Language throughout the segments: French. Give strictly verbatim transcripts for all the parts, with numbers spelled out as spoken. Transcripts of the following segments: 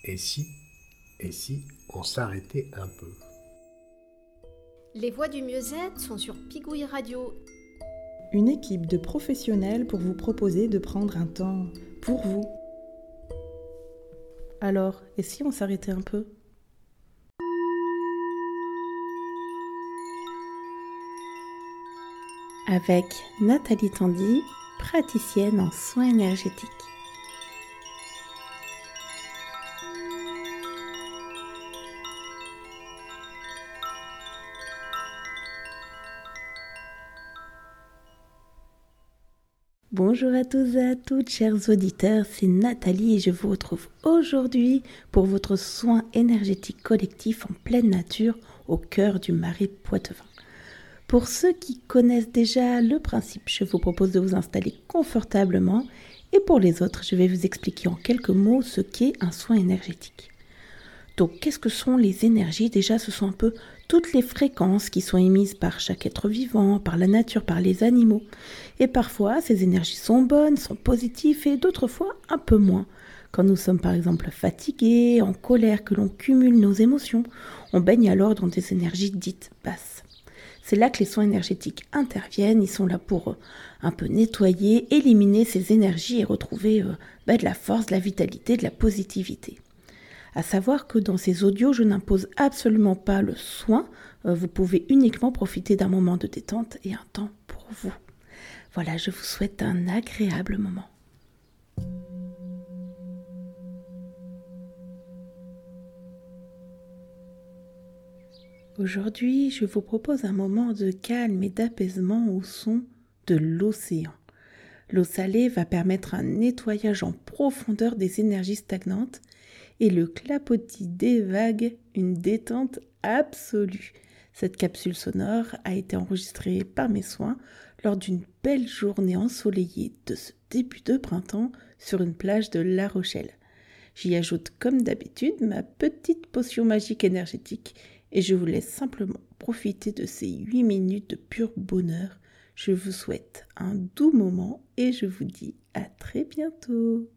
Et si, et si on s'arrêtait un peu? Les voix du mieux-être sont sur Pigouille Radio. Une équipe de professionnels pour vous proposer de prendre un temps pour vous. Alors, et si on s'arrêtait un peu? Avec Nathalie Tandy, praticienne en soins énergétiques. Bonjour à tous et à toutes, chers auditeurs, c'est Nathalie et je vous retrouve aujourd'hui pour votre soin énergétique collectif en pleine nature au cœur du Marais Poitevin. Pour ceux qui connaissent déjà le principe, je vous propose de vous installer confortablement et pour les autres, je vais vous expliquer en quelques mots ce qu'est un soin énergétique. Donc, qu'est-ce que sont les énergies? Déjà, ce sont un peu toutes les fréquences qui sont émises par chaque être vivant, par la nature, par les animaux. Et parfois, ces énergies sont bonnes, sont positives et d'autres fois un peu moins. Quand nous sommes par exemple fatigués, en colère, que l'on cumule nos émotions, on baigne alors dans des énergies dites basses. C'est là que les soins énergétiques interviennent, ils sont là pour euh, un peu nettoyer, éliminer ces énergies et retrouver euh, bah, de la force, de la vitalité, de la positivité. À savoir que dans ces audios, je n'impose absolument pas le soin. Euh, vous pouvez uniquement profiter d'un moment de détente et un temps pour vous. Voilà, je vous souhaite un agréable moment. Aujourd'hui, je vous propose un moment de calme et d'apaisement au son de l'océan. L'eau salée va permettre un nettoyage en profondeur des énergies stagnantes et le clapotis des vagues, une détente absolue. Cette capsule sonore a été enregistrée par mes soins lors d'une belle journée ensoleillée de ce début de printemps sur une plage de La Rochelle. J'y ajoute comme d'habitude ma petite potion magique énergétique et je vous laisse simplement profiter de ces huit minutes de pur bonheur. Je vous souhaite un doux moment et je vous dis à très bientôt.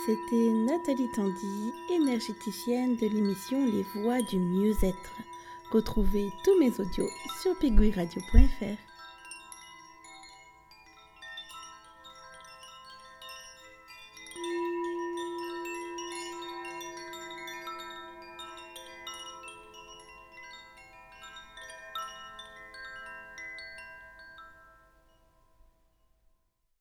c'était Nathalie Tandy, énergéticienne de l'émission Les Voix du Mieux-être. Retrouvez tous mes audios sur pigouiradio point f r.